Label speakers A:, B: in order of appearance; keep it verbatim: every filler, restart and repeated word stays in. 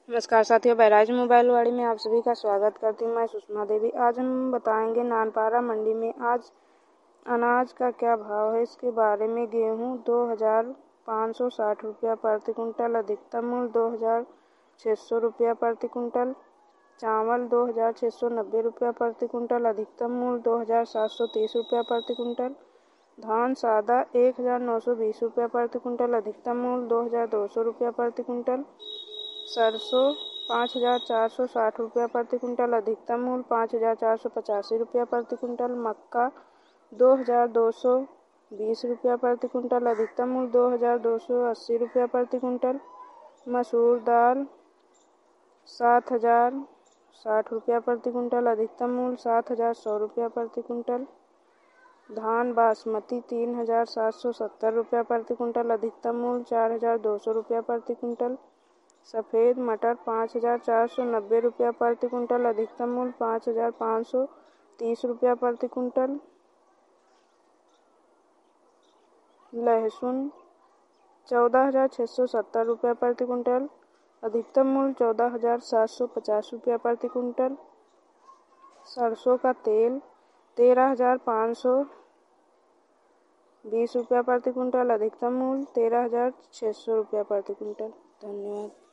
A: नमस्कार साथियों, बहराइच मोबाइल वाड़ी में आप सभी का स्वागत करती हूँ। मैं सुषमा देवी। आज हम बताएंगे नानपारा मंडी में आज अनाज का क्या भाव है, इसके बारे में। गेहूँ दो हज़ार पाँच सौ साठ रुपया प्रति कुंटल, अधिकतम मूल्य दो हज़ार छः सौ रुपया प्रति कुंटल। चावल दो हज़ार छः सौ नब्बे रुपया प्रति कुंटल, अधिकतम मूल्य दो हज़ार सात सौ तीस रुपया प्रति कुंटल। धान सादा एक हज़ार नौ सौ बीस रुपया प्रति कुंटल, अधिकतम मूल्य दो हज़ार दो सौ रुपया प्रति कुंटल। सरसों पाँच हज़ार चार सौ साठ रुपया प्रति कुंटल, अधिकतम मूल्य पाँच हज़ार चार सौ पचासी रुपया प्रति कुंटल। मक्का दो हज़ार दो सौ बीस रुपया प्रति कुंटल, अधिकतम मूल्य दो हज़ार दो सौ अस्सी रुपया प्रति कुंटल। मसूर दाल सात हज़ार साठ रुपया प्रति कुंटल, अधिकतम मूल्य सात हज़ार सौ रुपया प्रति कुंटल। धान बासमती तीन हज़ार सात सौ सत्तर रुपया प्रति कुंटल, अधिकतम मूल्य चार हज़ार दो सौ रुपया प्रति कुंटल। सफ़ेद मटर पाँच हज़ार चार सौ नब्बे रुपया प्रति कुंटल, अधिकतम मूल्य पाँच हज़ार पाँच सौ तीस रुपया प्रति कुंटल। लहसुन चौदह हज़ार छः सौ सत्तर रुपया प्रति कुंटल, अधिकतम मूल्य चौदह हज़ार सात सौ पचास रुपया प्रति कुंटल। सरसों का तेल तेरह हज़ार पाँच सौ बीस रुपया प्रति कुंटल, अधिकतम मूल्य तेरह हज़ार छः सौ रुपया प्रति कुंटल। धन्यवाद।